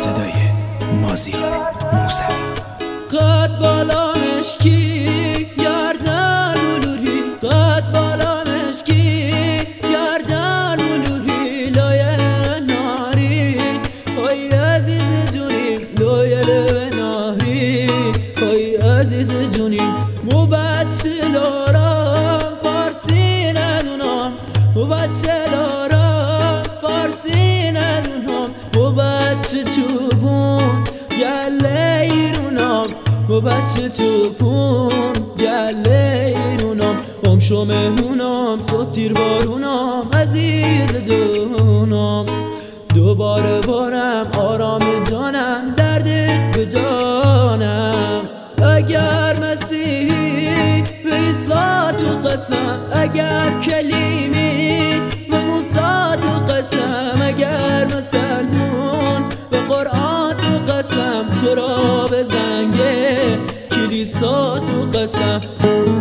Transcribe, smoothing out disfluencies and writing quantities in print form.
صدای مازیار موسوی. قد بالا مشکی گردن بلوری، قد بالا مشکی گردن بلوری، لایه ناری های عزیز جونی، لایه ناری های عزیز جونی. مو بچه لارم فارسی ندونم، مو بچه لارم فارسی ندونم، مو بچه چوبون گله ایرونم، مو بچه چوبون گله ایرونم. بام شو مهمونم صبح تیر بارونم عزیز جونم. دوباره بارم آرام جانم دردت به جانم. اگر مسیحی به عیسی تو قسم، اگر کلیمی به موسی تو قسم، اگر مسلمون به قرآن تو قسم، تو را به زنگ کلیسا تو قسم.